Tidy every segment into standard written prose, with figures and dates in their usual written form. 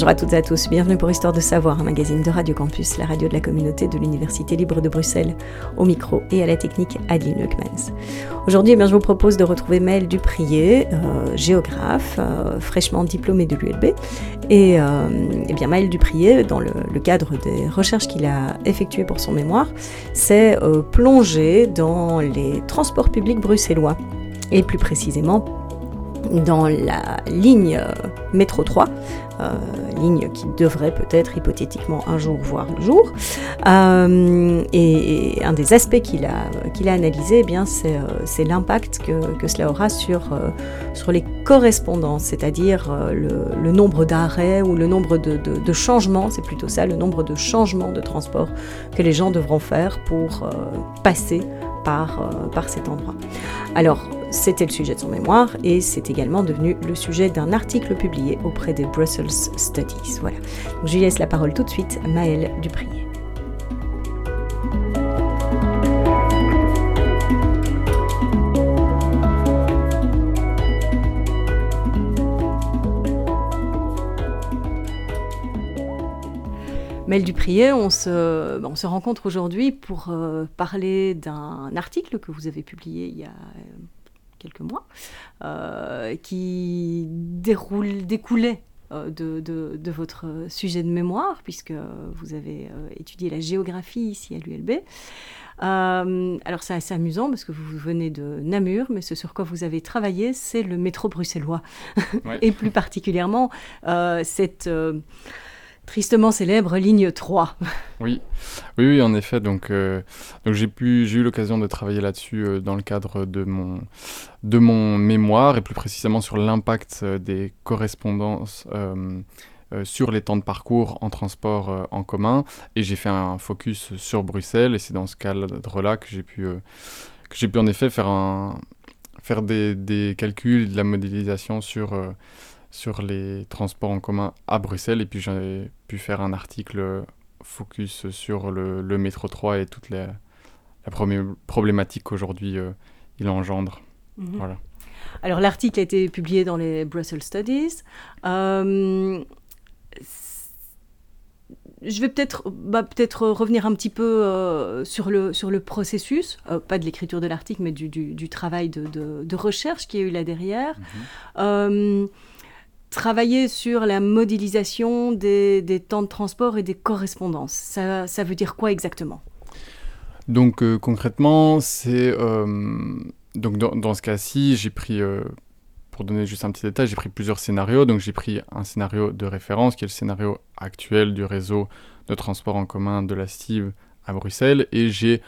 Bonjour à toutes et à tous, bienvenue pour Histoire de Savoir, un magazine de Radio Campus, la radio de la communauté de l'Université libre de Bruxelles. Au micro et à la technique, Adeline Leukmans. Aujourd'hui, je vous propose de retrouver Maëlle Duprier, géographe, fraîchement diplômée de l'ULB. Et bien Maëlle Duprier, dans le cadre des recherches qu'il a effectuées pour son mémoire, s'est plongée dans les transports publics bruxellois, et plus précisément dans la ligne métro 3, ligne qui devrait peut-être hypothétiquement un jour voir le jour. Et un des aspects qu'il a analysé, eh bien, c'est l'impact que cela aura sur les correspondances, c'est-à-dire le nombre d'arrêts ou le nombre de changements, c'est plutôt ça, le nombre de changements de transport que les gens devront faire pour passer par cet endroit. Alors, c'était le sujet de son mémoire et c'est également devenu le sujet d'un article publié auprès des Brussels Studies. Voilà. Donc, je lui laisse la parole tout de suite à Maëlle Duprier. Maëlle Duprier, on se rencontre aujourd'hui pour parler d'un article que vous avez publié il y a quelques mois, qui découlait de votre sujet de mémoire, puisque vous avez étudié la géographie ici à l'ULB. Alors c'est assez amusant parce que vous venez de Namur, mais ce sur quoi vous avez travaillé, c'est le métro bruxellois. Ouais. Et plus particulièrement cette tristement célèbre ligne 3. Oui, en effet. Donc j'ai eu l'occasion de travailler là-dessus dans le cadre de mon mémoire, et plus précisément sur l'impact des correspondances sur les temps de parcours en transport en commun. Et j'ai fait un focus sur Bruxelles, et c'est dans ce cadre-là que j'ai pu en effet faire des calculs, de la modélisation sur les transports en commun à Bruxelles, et puis j'ai pu faire un article focus sur le métro 3 et toute la problématique qu'aujourd'hui il engendre. Mm-hmm. Voilà. Alors l'article a été publié dans les Brussels Studies. Je vais peut-être revenir un petit peu sur le processus, pas de l'écriture de l'article, mais du travail de recherche qui a eu là derrière. Mm-hmm. Travailler sur la modélisation des temps de transport et des correspondances. Ça veut dire quoi exactement ? Donc concrètement, c'est donc dans ce cas-ci, j'ai pris, pour donner juste un petit détail, j'ai pris plusieurs scénarios. Donc j'ai pris un scénario de référence qui est le scénario actuel du réseau de transport en commun de la STIB à Bruxelles, et j'ai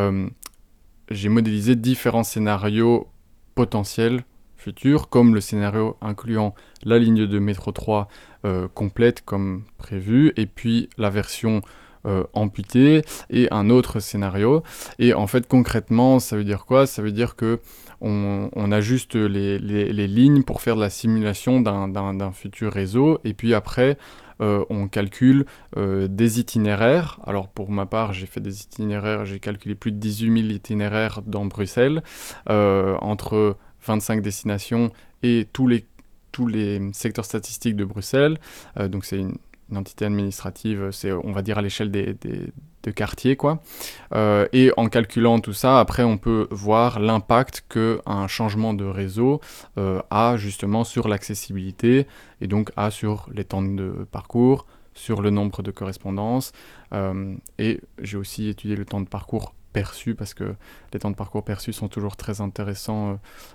modélisé différents scénarios potentiels futurs, comme le scénario incluant la ligne de métro 3 complète comme prévu, et puis la version amputée, et un autre scénario. Et en fait, concrètement, ça veut dire quoi ? Ça veut dire que on ajuste les lignes pour faire de la simulation d'un futur réseau, et puis après, on calcule des itinéraires. Alors pour ma part, j'ai calculé plus de 18 000 itinéraires dans Bruxelles, entre 25 destinations et tous les secteurs statistiques de Bruxelles. Donc c'est une entité administrative, c'est, on va dire, à l'échelle de quartiers, quoi. Et en calculant tout ça, après on peut voir l'impact qu'un changement de réseau a justement sur l'accessibilité, et donc sur les temps de parcours, sur le nombre de correspondances. Et j'ai aussi étudié le temps de parcours perçus, parce que les temps de parcours perçus sont toujours très intéressants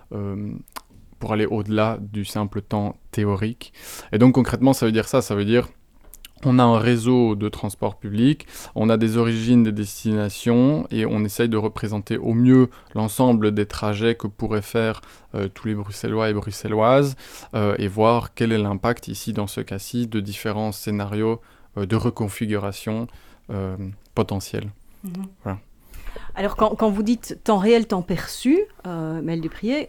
pour aller au-delà du simple temps théorique. Et donc concrètement, ça veut dire on a un réseau de transport public, on a des origines, des destinations, et on essaye de représenter au mieux l'ensemble des trajets que pourraient faire tous les Bruxellois et Bruxelloises, et voir quel est l'impact ici, dans ce cas-ci, de différents scénarios de reconfiguration potentiels. Mmh. Voilà. Alors, quand vous dites temps réel, temps perçu, Maëlle Duprier,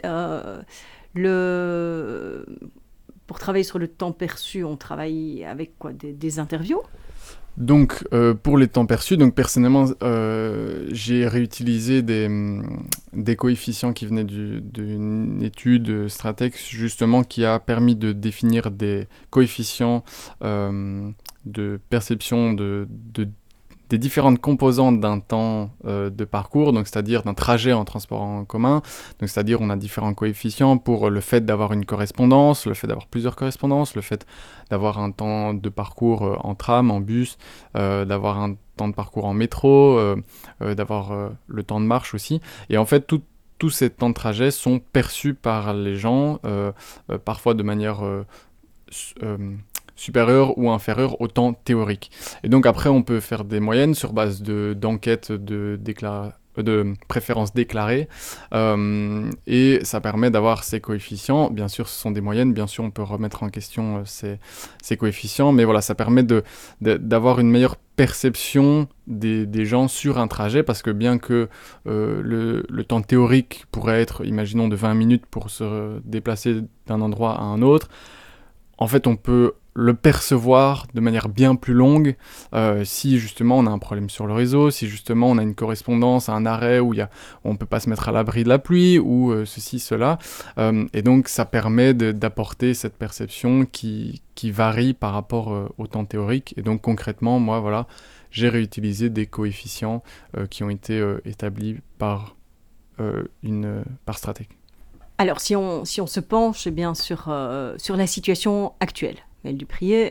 pour travailler sur le temps perçu, on travaille avec quoi ? Des interviews ? Donc, pour les temps perçus, donc personnellement, j'ai réutilisé des coefficients qui venaient d'une étude Stratex, justement, qui a permis de définir des coefficients de perception des différentes composantes d'un temps de parcours, donc c'est-à-dire d'un trajet en transport en commun. Donc c'est-à-dire on a différents coefficients pour le fait d'avoir une correspondance, le fait d'avoir plusieurs correspondances, le fait d'avoir un temps de parcours en tram, en bus, d'avoir un temps de parcours en métro, d'avoir le temps de marche aussi. Et en fait, tous ces temps de trajet sont perçus par les gens, parfois de manière supérieur ou inférieur au temps théorique. Et donc après, on peut faire des moyennes sur base d'enquêtes de préférences déclarées, et ça permet d'avoir ces coefficients. Bien sûr, ce sont des moyennes, bien sûr, on peut remettre en question ces coefficients, mais voilà, ça permet d'avoir une meilleure perception des gens sur un trajet, parce que bien que le temps théorique pourrait être, imaginons, de 20 minutes pour se déplacer d'un endroit à un autre, en fait, on peut le percevoir de manière bien plus longue si justement on a un problème sur le réseau, si justement on a une correspondance, un arrêt où on ne peut pas se mettre à l'abri de la pluie, ou ceci, cela. Et donc ça permet d'apporter cette perception qui varie par rapport au temps théorique. Et donc concrètement, moi, voilà, j'ai réutilisé des coefficients qui ont été établis par Stratec. Alors, si on se penche bien sur la situation actuelle, Maëlle Dupriez,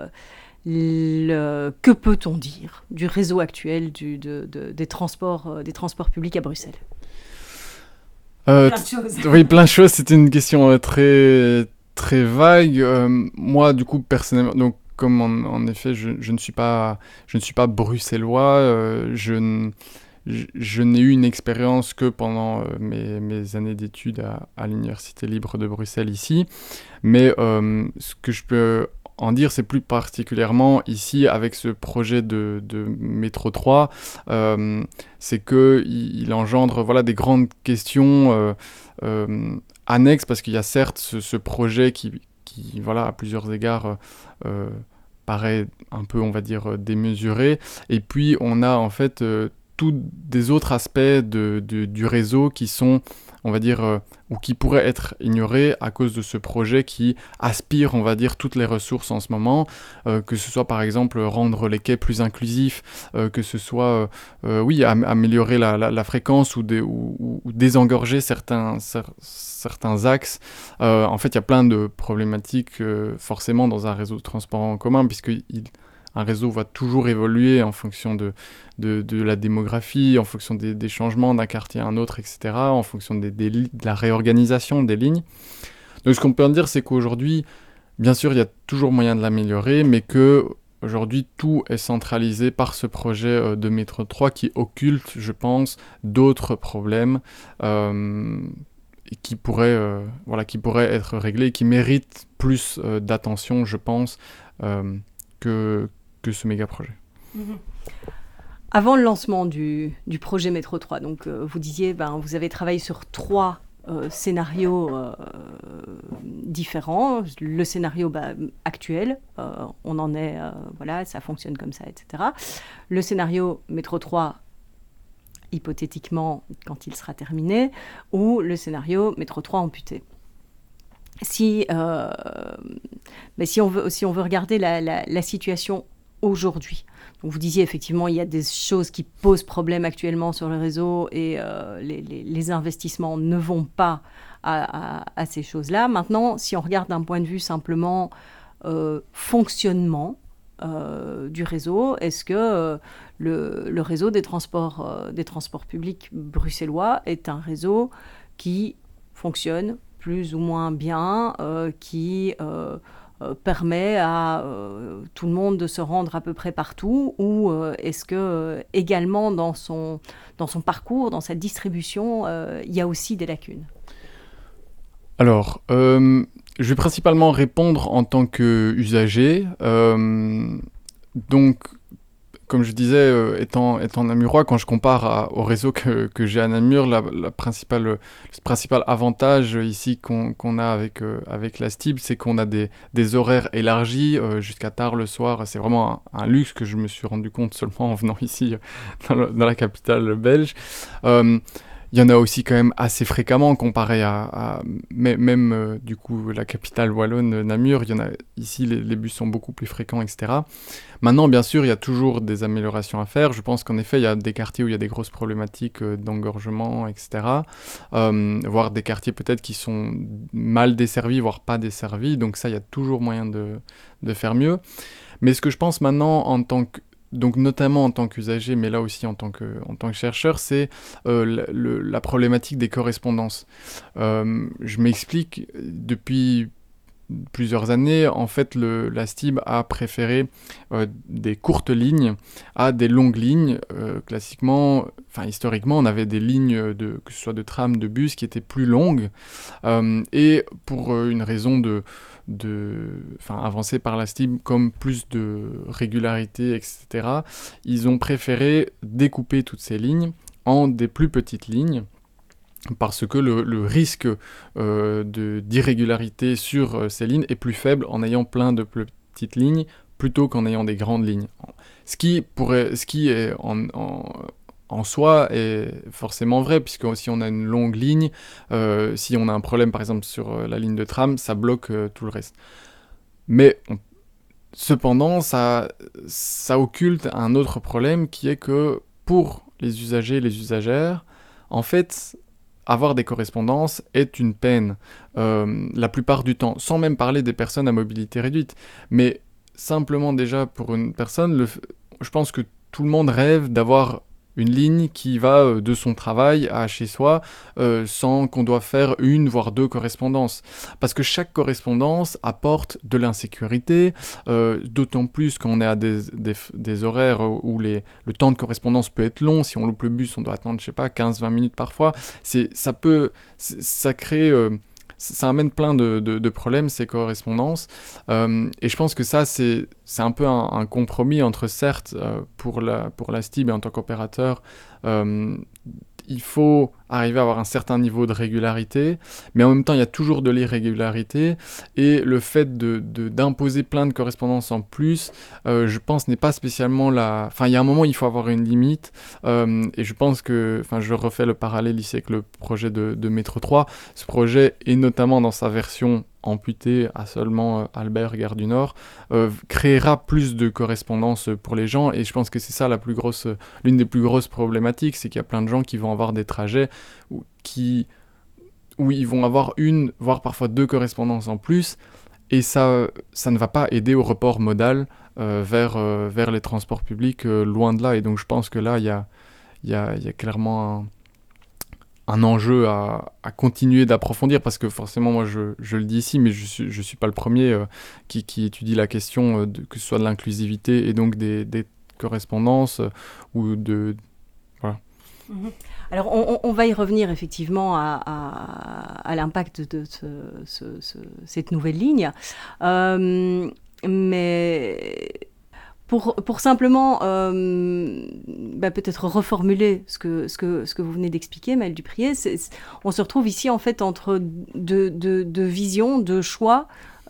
que peut-on dire du réseau actuel des transports publics à Bruxelles ? Plein de choses. Oui, plein de choses. C'est une question très, très vague. Moi, du coup, personnellement, donc, comme en effet, je ne suis pas bruxellois, je n'ai eu une expérience que pendant mes années d'études à l'Université libre de Bruxelles ici. Mais ce que je peux en dire, c'est plus particulièrement ici avec ce projet de métro 3, c'est qu'il engendre, voilà, des grandes questions annexes, parce qu'il y a certes ce projet qui voilà, à plusieurs égards paraît un peu, on va dire, démesuré, et puis on a en fait tous des autres aspects du réseau qui sont, on va dire, ou qui pourraient être ignorés à cause de ce projet qui aspire, on va dire, toutes les ressources en ce moment, que ce soit par exemple rendre les quais plus inclusifs, que ce soit oui, améliorer la fréquence ou désengorger certains axes. En fait, il y a plein de problématiques forcément dans un réseau de transport en commun, puisque un réseau va toujours évoluer en fonction de la démographie, en fonction des changements d'un quartier à un autre, etc., en fonction de la réorganisation des lignes. Donc ce qu'on peut en dire, c'est qu'aujourd'hui, bien sûr, il y a toujours moyen de l'améliorer, mais qu'aujourd'hui, tout est centralisé par ce projet de métro 3 qui occulte, je pense, d'autres problèmes qui pourraient être réglés, qui méritent plus d'attention, je pense, que ce méga projet. Avant le lancement du projet Métro 3, donc vous disiez, vous avez travaillé sur 3 scénarios différents. Le scénario actuel, on en est, voilà, ça fonctionne comme ça, etc. Le scénario Métro 3, hypothétiquement, quand il sera terminé, ou le scénario Métro 3 amputé. Si on veut regarder la situation aujourd'hui, donc vous disiez effectivement il y a des choses qui posent problème actuellement sur le réseau et les investissements ne vont pas à ces choses-là. Maintenant, si on regarde d'un point de vue simplement fonctionnement du réseau, est-ce que le réseau des transports publics bruxellois est un réseau qui fonctionne plus ou moins bien, qui permet à tout le monde de se rendre à peu près partout, ou est-ce que également dans son parcours, dans sa distribution, il y a aussi des lacunes ? Alors, je vais principalement répondre en tant qu'usager. Donc, comme je disais, étant namurois, quand je compare au réseau que j'ai à Namur, le principal avantage ici qu'on a avec la STIB, c'est qu'on a des horaires élargis jusqu'à tard le soir. C'est vraiment un luxe que je me suis rendu compte seulement en venant ici dans la capitale belge. Il y en a aussi quand même assez fréquemment comparé même du coup la capitale wallonne, Namur. Il y en a ici, les bus sont beaucoup plus fréquents, etc. Maintenant, bien sûr, il y a toujours des améliorations à faire. Je pense qu'en effet, il y a des quartiers où il y a des grosses problématiques d'engorgement, etc. Voire des quartiers peut-être qui sont mal desservis, voire pas desservis. Donc ça, il y a toujours moyen de faire mieux. Mais ce que je pense maintenant donc notamment en tant qu'usager, mais là aussi en tant que chercheur, c'est la problématique des correspondances. Je m'explique, depuis plusieurs années, en fait, la STIB a préféré des courtes lignes à des longues lignes. Classiquement, historiquement, on avait des lignes, que ce soit de tram, de bus, qui étaient plus longues. Et pour une raison avancée par la STIB, comme plus de régularité, etc., ils ont préféré découper toutes ces lignes en des plus petites lignes, parce que le risque d'irrégularité sur ces lignes est plus faible en ayant plein de petites lignes plutôt qu'en ayant des grandes lignes. Ce qui est en soi est forcément vrai, puisque si on a une longue ligne, si on a un problème par exemple sur la ligne de tram, ça bloque tout le reste. Mais cependant, ça occulte un autre problème, qui est que pour les usagers et les usagères, en fait, avoir des correspondances est une peine, la plupart du temps, sans même parler des personnes à mobilité réduite. Mais simplement déjà pour une personne, je pense que tout le monde rêve d'avoir une ligne qui va de son travail à chez soi, sans qu'on doive faire une voire deux correspondances. Parce que chaque correspondance apporte de l'insécurité, d'autant plus quand on est à des horaires où le temps de correspondance peut être long. Si on loupe le bus, on doit attendre, je sais pas, 15-20 minutes parfois. Ça crée... ça amène plein de problèmes, ces correspondances. Et je pense que ça, c'est un peu un compromis entre, certes, pour la STIB et en tant qu'opérateur, il faut arriver à avoir un certain niveau de régularité, mais en même temps, il y a toujours de l'irrégularité, et le fait d'imposer plein de correspondances en plus, je pense, n'est pas spécialement la... Enfin, il y a un moment, il faut avoir une limite, et je pense que... Enfin, je refais le parallèle ici avec le projet de Métro 3. Ce projet, et notamment dans sa version amputée à seulement Albert, Gare du Nord, créera plus de correspondances pour les gens, et je pense que c'est ça l'une des plus grosses problématiques, c'est qu'il y a plein de gens qui vont avoir des trajets où ils vont avoir une, voire parfois deux correspondances en plus, et ça ne va pas aider au report modal vers les transports publics, loin de là. Et donc je pense que là, il y a clairement un enjeu à continuer d'approfondir, parce que forcément, moi je le dis ici, mais je suis pas le premier qui étudie la question, que ce soit de l'inclusivité et donc des correspondances, ou de... Voilà. Mmh. Alors, on va y revenir effectivement à l'impact de cette nouvelle ligne. Mais pour simplement peut-être reformuler ce que vous venez d'expliquer, Maëlle Dupriez, on se retrouve ici en fait entre deux visions, deux choix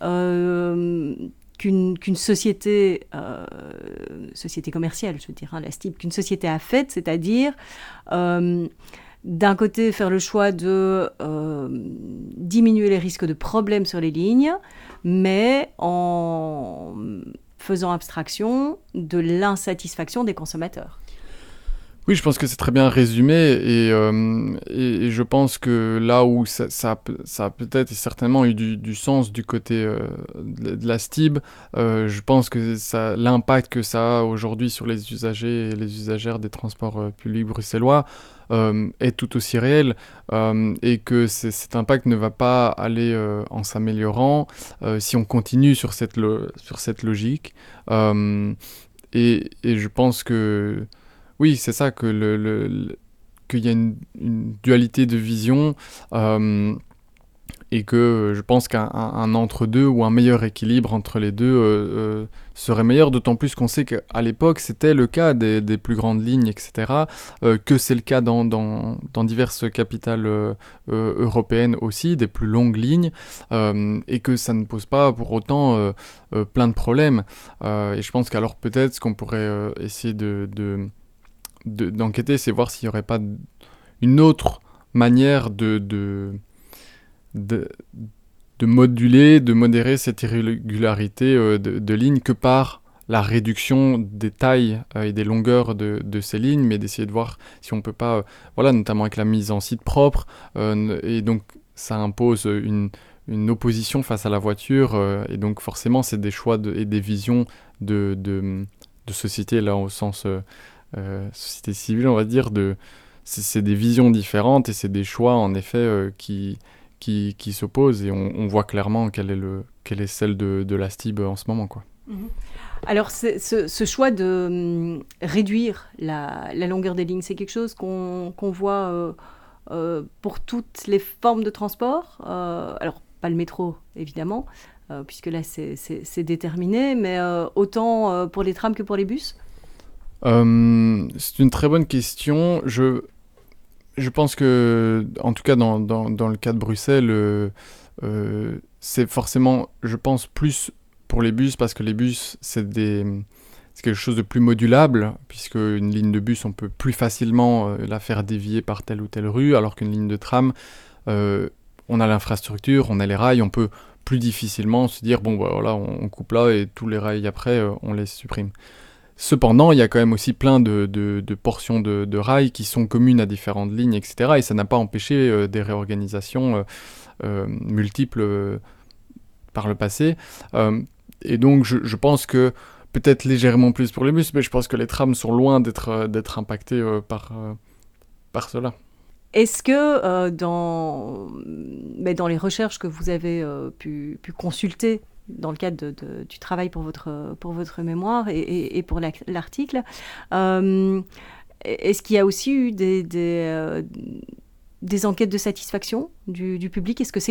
qu'une société commerciale, je veux dire, la STIB, qu'une société a faite, c'est-à-dire d'un côté faire le choix de diminuer les risques de problèmes sur les lignes, mais en faisant abstraction de l'insatisfaction des consommateurs. Oui, je pense que c'est très bien résumé, et je pense que là où ça a peut-être et certainement eu du sens du côté de la STIB, je pense que l'impact que ça a aujourd'hui sur les usagers et les usagères des transports publics bruxellois est tout aussi réel, et que cet impact ne va pas aller en s'améliorant si on continue sur cette logique. Et je pense que oui, c'est ça, qu'il y a une dualité de vision, et que je pense qu'un entre-deux ou un meilleur équilibre entre les deux serait meilleur, d'autant plus qu'on sait qu'à l'époque, c'était le cas des plus grandes lignes, etc., que c'est le cas dans diverses capitales européennes aussi, des plus longues lignes, et que ça ne pose pas pour autant plein de problèmes. Et je pense qu'alors peut-être ce qu'on pourrait essayer d'enquêter, c'est voir s'il n'y aurait pas une autre manière de, de moduler, de modérer cette irrégularité de lignes que par la réduction des tailles et des longueurs de ces lignes, mais d'essayer de voir si on peut pas, voilà, notamment avec la mise en site propre, et donc ça impose une opposition face à la voiture, et donc forcément c'est des choix et des visions de société, là au sens société civile, on va dire, c'est des visions différentes et c'est des choix en effet qui s'opposent, et on voit clairement quelle est celle de la STIB en ce moment, quoi. Mhm. Alors, ce choix de réduire la longueur des lignes, c'est quelque chose qu'on voit pour toutes les formes de transport. Alors, pas le métro, évidemment, puisque là, c'est déterminé, mais autant pour les trams que pour les bus. C'est une très bonne question. Je pense que, en tout cas dans le cas de Bruxelles, c'est forcément, je pense, plus pour les bus, parce que les bus, c'est quelque chose de plus modulable, puisque une ligne de bus, on peut plus facilement la faire dévier par telle ou telle rue, alors qu'une ligne de tram, on a l'infrastructure, on a les rails, on peut plus difficilement se dire, bon, bah, voilà, on coupe là et tous les rails après, on les supprime. Cependant, il y a quand même aussi plein de portions de rails qui sont communes à différentes lignes, etc. Et ça n'a pas empêché des réorganisations multiples par le passé. Et donc, je pense que peut-être légèrement plus pour les bus, mais je pense que les trams sont loin d'être impactés par cela. Est-ce que dans les recherches que vous avez pu consulter dans le cadre du travail pour votre mémoire et pour l'article, est-ce qu'il y a aussi eu des enquêtes de satisfaction du public ? Est-ce que c'est